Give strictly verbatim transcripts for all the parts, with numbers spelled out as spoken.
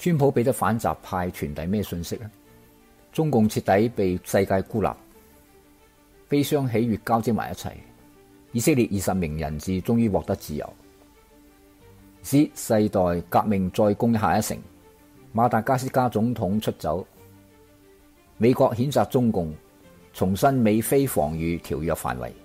川普俾咗反習派傳遞咩信息呢？中共徹底被世界孤立，悲傷喜悅交織埋一齊。以色列二十名人質終於獲得自由。Z 世代革命再攻下一城。馬達加斯加總統出走。美國譴責中共，重申美菲防禦條約範圍。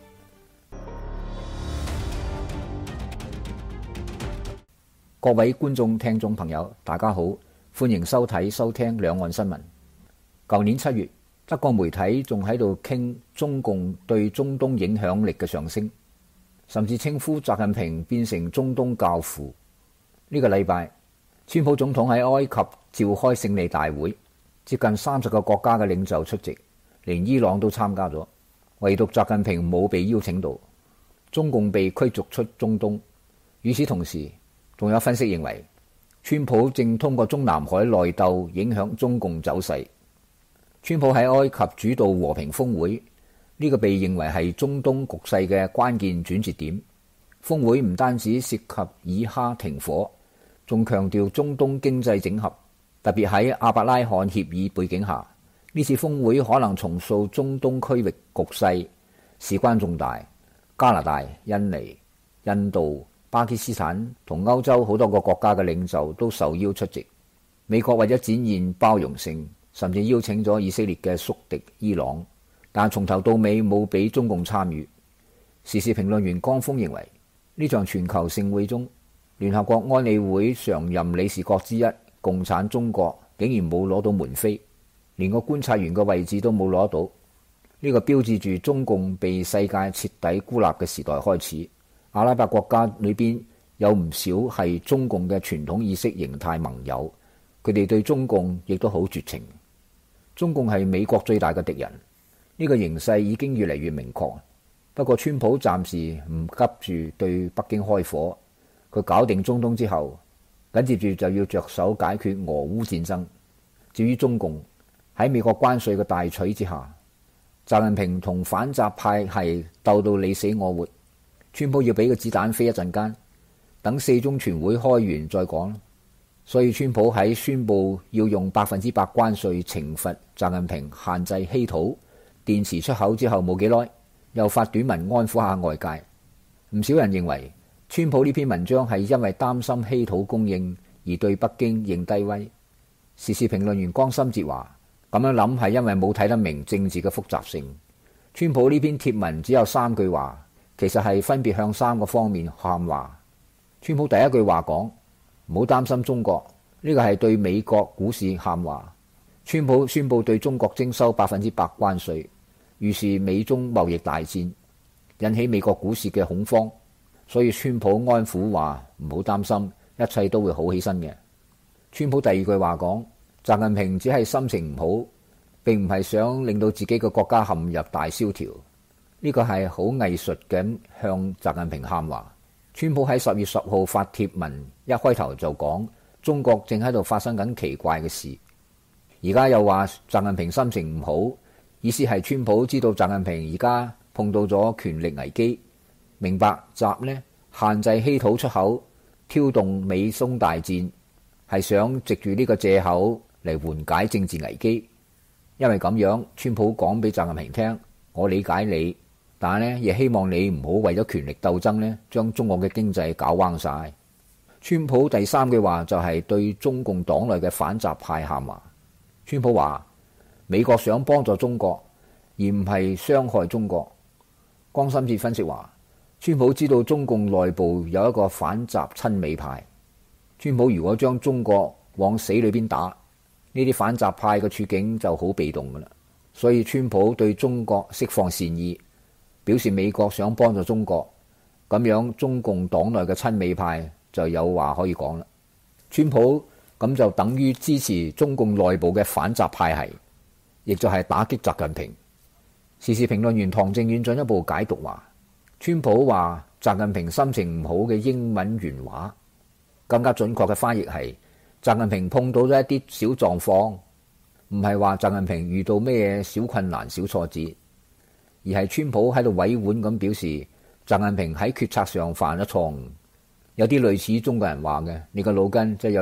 各位觀眾、聽眾朋友，大家好，歡迎收睇、收聽兩岸新聞。舊年七月，德國媒體仲喺度傾中共對中東影響力嘅上升，甚至稱呼習近平變成中東教父。呢、這個禮拜，川普總統喺埃及召開勝利大會，接近三十個國家嘅領袖出席，連伊朗都參加咗，唯獨習近平冇被邀請到，中共被驅逐出中東。與此同時，仲有分析認為，川普正通過中南海內鬥影響中共走勢。川普喺埃及主導和平峰會，呢、這個被認為係中東局勢嘅關鍵轉折點。峰會唔單止涉及以哈停火，仲強調中東經濟整合，特別喺阿伯拉罕協議背景下，呢次峰會可能重塑中東區域局勢，事關重大。加拿大、印尼、印度、巴基斯坦同歐洲好多個國家嘅領袖都受邀出席。美國為咗展現包容性，甚至邀請咗以色列嘅宿敵伊朗，但從頭到尾冇俾中共參與。時事評論員江峰認為，呢場全球盛會中，聯合國安理會常任理事國之一共產中國竟然冇攞到門飛，連個觀察員嘅位置都冇攞到。呢、這個標誌住中共被世界徹底孤立嘅時代開始。阿拉伯國家裏邊有唔少係中共嘅傳統意識形態盟友，佢哋對中共亦都好絕情。中共係美國最大嘅敵人，呢、這個形勢已經越嚟越明確。不過川普暫時唔急住對北京開火，佢搞定中東之後，緊接住就要着手解決俄烏戰爭。至於中共喺美國關稅嘅大錘之下，習近平同反習派係鬥到你死我活。川普要俾個子彈飛一陣間，等四中全會開完再講。所以川普喺宣布要用百分之百關稅懲罰習近平限制稀土、電池出口之後冇幾耐，又發短文安撫下外界。唔少人認為川普呢篇文章係因為擔心稀土供應而對北京認低威。時事評論員江心哲話：咁樣諗係因為冇睇得明政治嘅複雜性。川普呢篇貼文只有三句話。其實係分別向三個方面喊話。川普第一句話講：唔好擔心中國，呢個係對美國股市喊話。川普宣布對中國徵收百分之百關稅，於是美中貿易大戰，引起美國股市嘅恐慌。所以川普安撫話唔好擔心，一切都會好起身嘅。川普第二句話講：習近平只係心情唔好，並唔係想令到自己嘅國家陷入大蕭條。呢個係好藝術咁向習近平喊話。川普喺十月十號發帖文，一開頭就講中國正喺度發生緊奇怪嘅事。而家又話習近平心情唔好，意思係川普知道習近平而家碰到咗權力危機，明白習呢限制稀土出口，挑動美中大戰，係想藉住呢個借口嚟緩解政治危機。因為咁樣，川普講俾習近平聽：我理解你。但係咧，亦希望你唔好為咗權力鬥爭咧，將中國嘅經濟搞彎晒。川普第三句話就係對中共黨內嘅反習派喊話。川普話：美國想幫助中國，而唔係傷害中國。江心哲分析話：川普知道中共內部有一個反習親美派，川普如果將中國往死裏邊打，呢啲反習派嘅處境就好被動噶啦。所以川普對中國釋放善意，表示美國想幫助中國，咁樣中共黨內嘅親美派就有話可以講啦。川普咁就等於支持中共內部嘅反習派系，亦就係打擊習近平。時事評論員唐正遠進一步解讀話，川普話習近平心情唔好嘅英文原話，更加準確嘅翻譯係習近平碰到咗一啲小狀況，唔係話習近平遇到咩小困難、小挫折。而係川普喺度委婉咁表示，習近平喺決策上犯咗錯誤，有啲類似中國人話嘅，你個腦筋即係有啲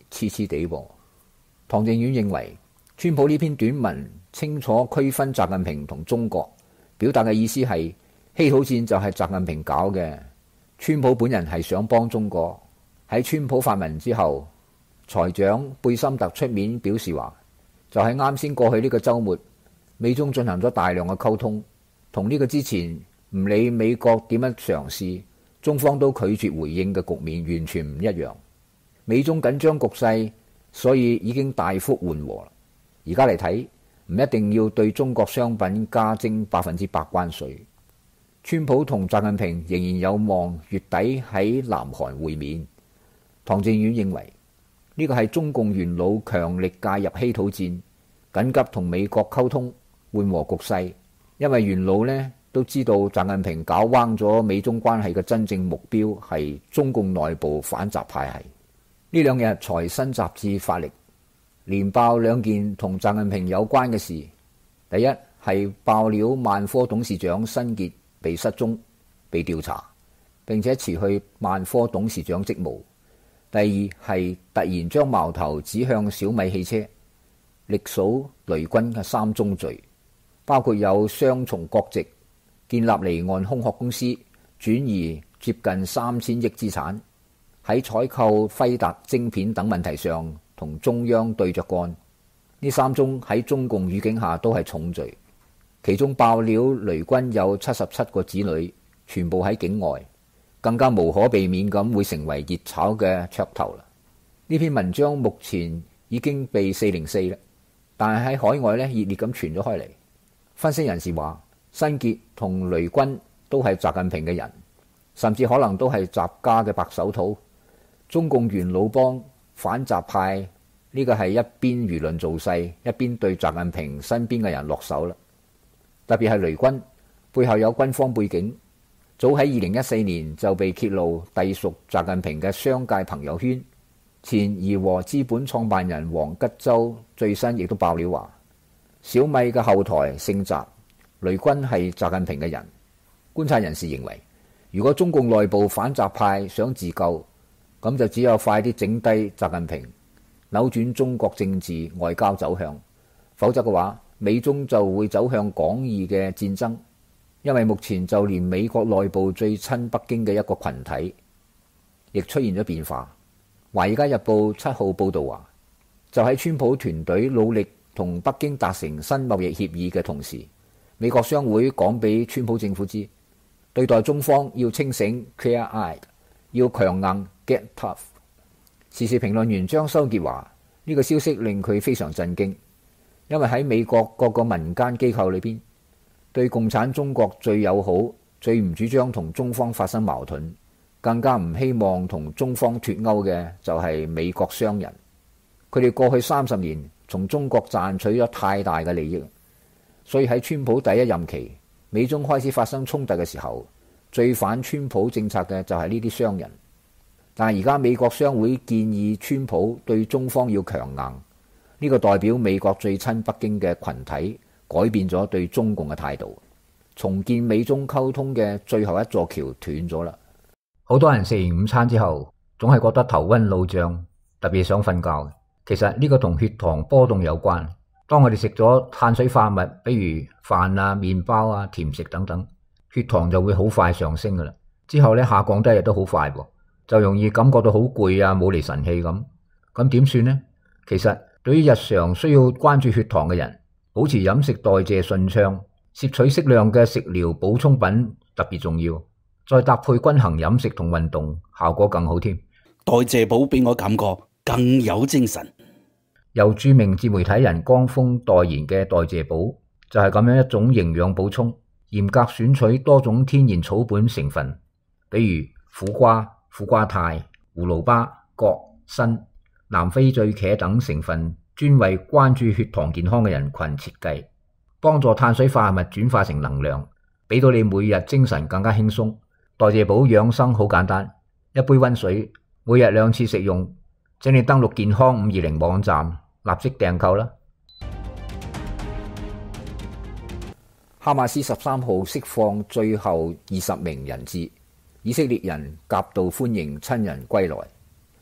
黐黐地噃。唐靖遠認為，川普呢篇短文清楚區分習近平同中國，表達嘅意思係稀土戰就係習近平搞嘅，川普本人係想幫中國。喺川普發文之後，財長貝森特出面表示話，就係啱先過去呢個週末，美中進行咗大量嘅溝通，同呢個之前唔理美國點樣嘗試，中方都拒絕回應嘅局面完全唔一樣。美中緊張局勢所以已經大幅緩和啦。而家嚟睇，唔一定要對中國商品加徵百分之百關稅。川普同習近平仍然有望月底喺南韓會面。唐靖遠認為呢個係中共元老強力介入稀土戰，緊急同美國溝通緩和局勢，因為元老呢都知道習近平搞彎咗美中關係嘅真正目標係中共內部反習派系。呢兩日財新雜誌發力，連爆兩件同習近平有關嘅事。第一係爆料萬科董事長辛傑被失蹤、被調查，並且辭去萬科董事長職務。第二係突然將矛頭指向小米汽車，力數雷軍嘅三宗罪，包括有雙重國籍、建立離岸空殼公司、轉移接近三千億資產，喺採購輝達晶片等問題上同中央對着幹。呢三宗喺中共語境下都係重罪。其中爆料雷軍有七十七個子女，全部喺境外，更加無可避免咁會成為熱炒嘅噱頭啦。呢篇文章目前已經被四零四啦，但係喺海外咧熱烈咁傳咗開嚟。分析人士話，辛傑同雷軍都係習近平嘅人，甚至可能都係習家嘅白手套。中共元老幫反習派呢個係一邊輿論造勢，一邊對習近平身邊嘅人落手啦。特別係雷軍背後有軍方背景，早喺二零一四年就被揭露隸屬習近平嘅商界朋友圈。前怡和資本創辦人黃吉洲最新亦都爆料話，小米嘅後台姓習，雷軍係習近平嘅人。觀察人士認為，如果中共內部反習派想自救，咁就只有快啲整低習近平，扭轉中國政治外交走向，否則嘅話，美中就會走向廣義嘅戰爭。因為目前就連美國內部最親北京嘅一個群體，亦出現咗變化。《華爾街日報》七號報導話，就喺川普團隊努力同北京達成新貿易協議嘅同時，美國商會講俾川普政府知，對待中方要清醒 clear-eyed， 要強硬 get tough。時事評論員張修傑話，呢個消息令佢非常震驚，因為喺美國各個民間機構裏邊，對共產中國最友好、最唔主張同中方發生矛盾，更加唔希望同中方脫鈎嘅就係美國商人。佢哋過去三十年從中國賺取咗太大嘅利益，所以喺川普第一任期，美中開始發生衝突嘅時候，最反川普政策嘅就係呢啲商人。但係而家美國商會建議川普對中方要強硬，呢個代表美國最親北京嘅群體改變咗對中共嘅態度，重建美中溝通嘅最後一座橋斷咗啦。好多人食完午餐之後，總係覺得頭暈腦脹，特別想瞓覺。其實呢個同血糖波動有關。當我哋食咗碳水化合物，比如飯啊、麵包啊、甜食等等，血糖就會好快上升噶啦。之後咧下降得亦都好快噃，就容易感覺到好攰啊、冇厘神氣咁。咁點算呢？其實對於日常需要關注血糖嘅人，保持飲食代謝順暢，攝取適量嘅食療補充品特別重要。再搭配均衡飲食同運動，效果更好添。 代謝補俾我感覺更有精神。 由著名自媒體人江峰代言嘅代謝補就係咁樣一種營養補充，嚴格選取多種天然草本成分，比如苦瓜、苦瓜肽、胡蘿蔔、葛、參、南非醉茄等成分，專為關注血糖健康嘅人群設計，幫助碳水化合物轉化成能量，俾到你每日精神更加輕鬆。代謝補養生好簡單，一杯溫水，每日兩次食用。請你登錄健康五二零網站，立即訂購啦。哈馬斯十三號釋放最後二十名人質，以色列人夾道歡迎親人歸來。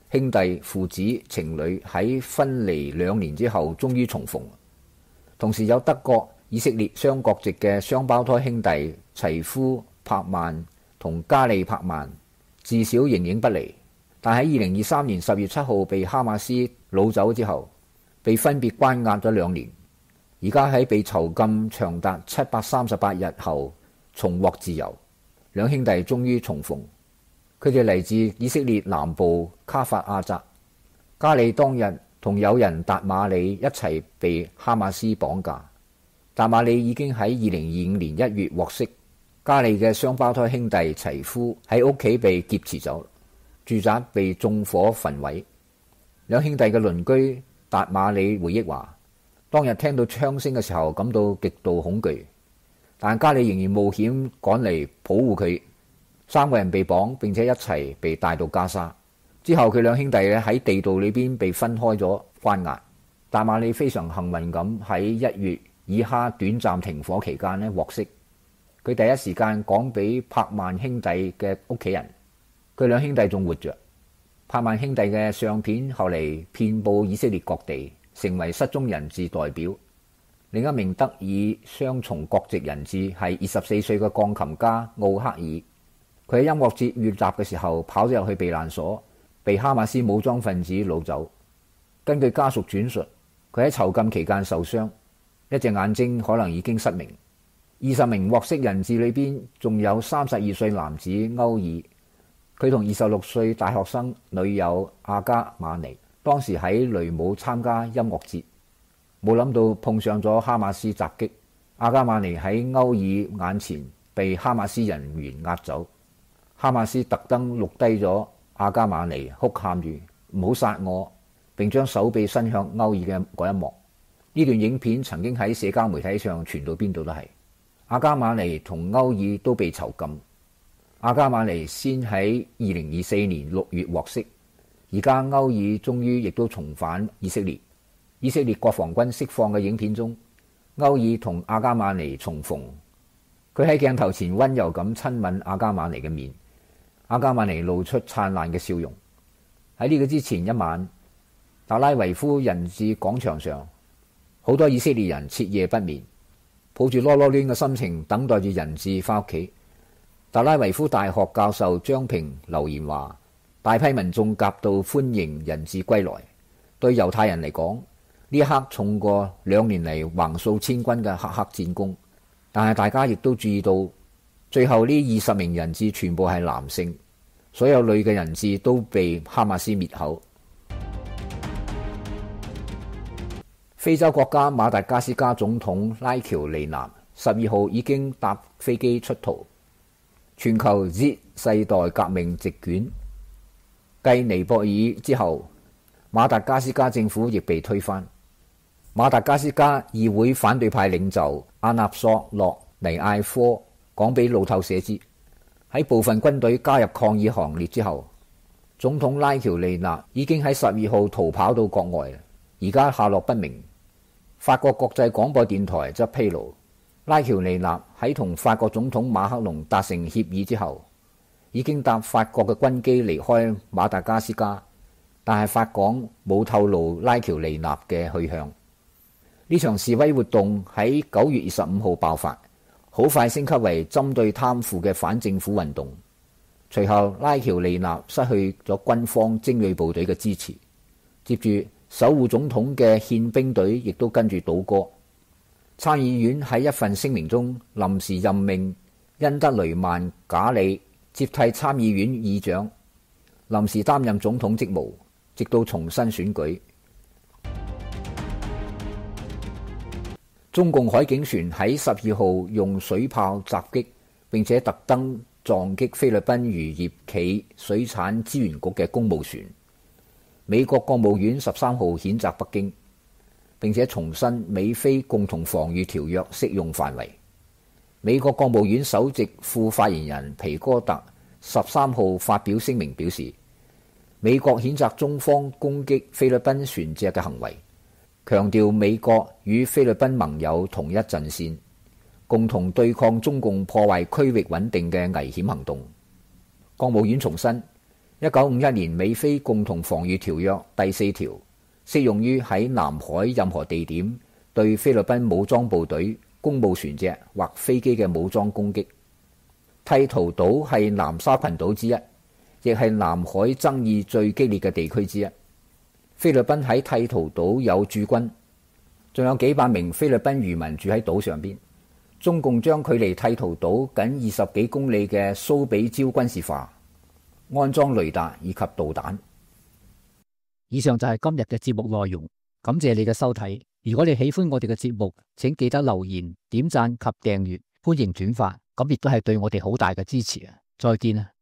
兄弟父子情侶喺分離兩年之後終於重逢。同時有德國、以色列雙國籍嘅雙胞胎兄弟齊夫柏曼同加利柏曼，自小形影不離，但喺二零二三年十月七號被哈馬斯擄走之後，被分別關押咗兩年，而家喺被囚禁長達七百三十八日後重獲自由，兩兄弟終於重逢。佢哋嚟自以色列南部卡法亞澤。加利當日同友人達馬里一齊被哈馬斯綁架。達馬里已經喺二零二五年一月獲釋。加利嘅雙胞胎兄弟齊夫喺屋企被劫持走，住宅被縱火焚毀。兩兄弟嘅鄰居達馬里回憶話，當日聽到槍聲嘅時候感到極度恐懼，但加利仍然冒險趕嚟保護佢。三個人被綁並且一齊被帶到加沙。之後佢兩兄弟咧喺地道裏邊被分開咗關押。達馬里非常幸運咁喺一月以哈短暫停火期間咧獲釋。佢第一時間講俾柏曼兄弟嘅屋企人，佢兩兄弟仲活着。柏曼兄弟嘅相片後嚟遍佈以色列各地，成為失蹤人質代表。另一名德以雙重國籍人質係二十四歲嘅鋼琴家奧克爾，佢喺音樂節遇襲嘅時候跑咗入去避難所，被哈馬斯武裝分子擄走。根據家屬轉述，佢喺囚禁期間受傷，一隻眼睛可能已經失明。二十名獲釋人質裏邊仲有三十二歲男子歐爾，佢同二十六歲大學生女友阿加馬尼當時喺雷姆參加音樂節，冇諗到碰上咗哈馬斯襲擊。阿加馬尼喺歐爾眼前被哈馬斯人員押走，哈馬斯特登錄低咗阿加馬尼哭喊住唔好殺我，並將手臂伸向歐爾嘅嗰一幕。呢段影片曾經喺社交媒體上傳到邊度都係。阿加馬尼同歐爾都被囚禁。阿加馬尼先喺二零二四年六月獲釋，而家歐爾終於亦都重返以色列。以色列國防軍釋放嘅影片中，歐爾同阿加馬尼重逢，佢喺鏡頭前溫柔咁親吻阿加馬尼嘅面，阿加馬尼露出燦爛嘅笑容。喺呢個之前一晚，特拉維夫人質廣場上，好多以色列人徹夜不眠，抱住囉囉攣嘅心情等待住人質返屋企。特拉維夫大學教授張平留言話，大批民眾夾道歡迎人質歸來。對猶太人嚟講，呢一刻重過兩年嚟橫掃千軍嘅黑黑戰功。但係大家亦都注意到，最後呢二十名人質全部係男性，所有女嘅人質都被哈馬斯滅口。非洲國家馬達加斯加總統拉喬尼納十二號已經搭飛機出逃。全球 Z 世代革命席捲，繼尼泊爾之後，馬達加斯加政府亦被推翻。馬達加斯加議會反對派領袖阿納索諾尼艾科講俾路透社知，喺部分軍隊加入抗議行列之後，總統拉喬尼納已經喺十二號逃跑到國外，而家下落不明。法國國際廣播電台則披露，拉喬尼納喺同法國總統馬克龍達成協議之後，已經搭法國嘅軍機離開馬達加斯加，但係法港冇透露拉喬尼納嘅去向。呢場示威活動喺九月二十五號爆發，好快升級為針對貪腐嘅反政府運動。隨後拉喬尼納失去咗軍方精銳部隊嘅支持，接住守護總統嘅憲兵隊亦都跟住倒戈。參議院喺一份聲明中臨時任命恩德雷曼賈里接替參議院議長，臨時擔任總統職務，直到重新選舉。中共海警船喺十二號用水炮襲擊，並且特登撞擊菲律賓漁業暨水產資源局嘅公務船。美國國務院十三號譴責北京，並且重申美菲共同防禦條約適用範圍。美國國務院首席副發言人皮哥特十三號發表聲明表示，美國譴責中方攻擊菲律賓船隻嘅行為，強調美國與菲律賓盟友同一陣線，共同對抗中共破壞區域穩定嘅危險行動。國務院重申， 一九五一年美菲共同防禦條約第四條適用於喺南海任何地點對菲律賓武裝部隊、公務船隻或飛機嘅武裝攻擊。剃圖島係南沙群島之一，亦係南海爭議最激烈嘅地區之一。菲律賓喺剃圖島有駐軍，仲有幾百名菲律賓漁民住喺島上邊。中共將距離剃圖島僅二十幾公里嘅蘇比礁軍事化，安裝雷達以及導彈。 以上就係今日嘅節目內容，感謝你嘅收睇。如果你喜歡我哋嘅節目，請記得留言、點讚及訂閱，歡迎轉發，咁亦都係對我哋好大嘅支持啊！再見啊！